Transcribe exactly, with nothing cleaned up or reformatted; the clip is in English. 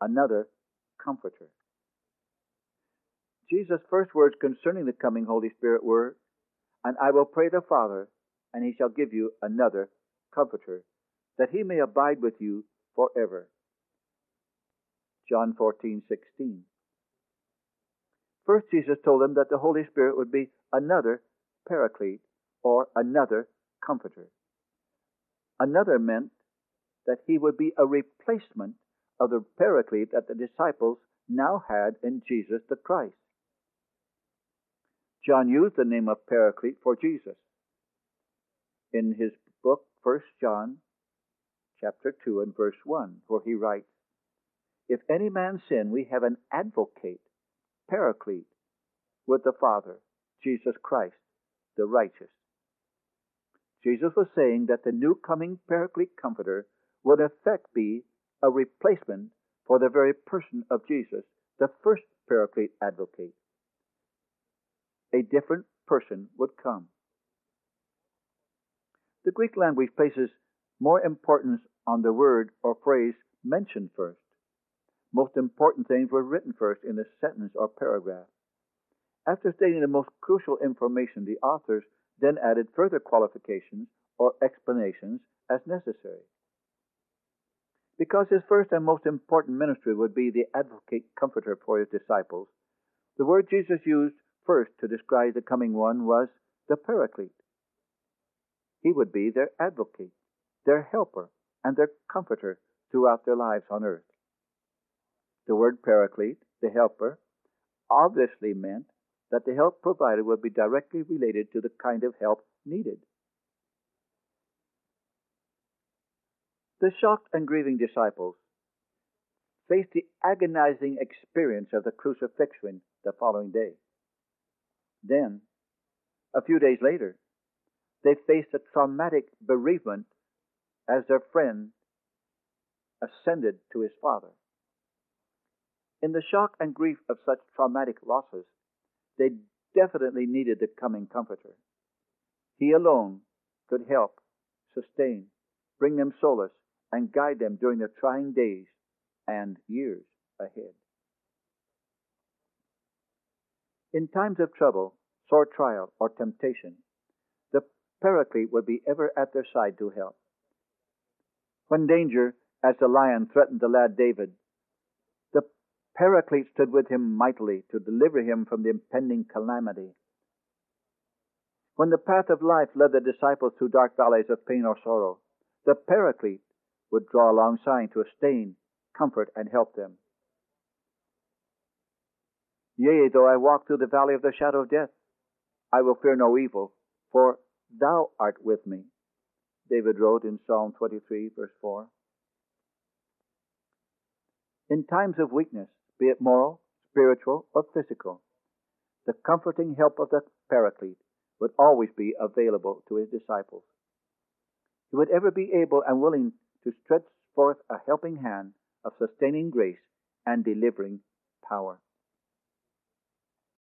another Comforter. Jesus' first words concerning the coming Holy Spirit were, "And I will pray the Father, and he shall give you another Comforter, that he may abide with you forever." John fourteen sixteen. First, Jesus told them that the Holy Spirit would be another Paraclete, or another Comforter. Another meant that he would be a replacement of the Paraclete that the disciples now had in Jesus the Christ. John used the name of Paraclete for Jesus. In his book, First John, chapter two and verse one, where he writes, "If any man sin, we have an advocate, Paraclete, with the Father, Jesus Christ, the righteous." Jesus was saying that the new coming Paraclete Comforter would in effect be a replacement for the very person of Jesus, the first Paraclete advocate. A different person would come. The Greek language places more importance on the word or phrase mentioned first. Most important things were written first in the sentence or paragraph. After stating the most crucial information, the authors then added further qualifications or explanations as necessary. Because his first and most important ministry would be the advocate comforter for his disciples, the word Jesus used first to describe the coming one was the Paraclete. He would be their advocate, their helper, and their comforter throughout their lives on earth. The word Paraclete, the helper, obviously meant that the help provided would be directly related to the kind of help needed. The shocked and grieving disciples faced the agonizing experience of the crucifixion the following day. Then, a few days later, they faced a traumatic bereavement as their friend ascended to his Father. In the shock and grief of such traumatic losses, they definitely needed the coming Comforter. He alone could help, sustain, bring them solace, and guide them during the trying days and years ahead. In times of trouble, sore trial, or temptation, the Paraclete would be ever at their side to help. When danger, as the lion, threatened the lad David, the Paraclete stood with him mightily to deliver him from the impending calamity. When the path of life led the disciples through dark valleys of pain or sorrow, the Paraclete would draw alongside to sustain, comfort, and help them. "Yea, though I walk through the valley of the shadow of death, I will fear no evil, for thou art with me," David wrote in Psalm twenty-three, verse four. In times of weakness, be it moral, spiritual, or physical, the comforting help of the Paraclete would always be available to his disciples. He would ever be able and willing to stretch forth a helping hand of sustaining grace and delivering power.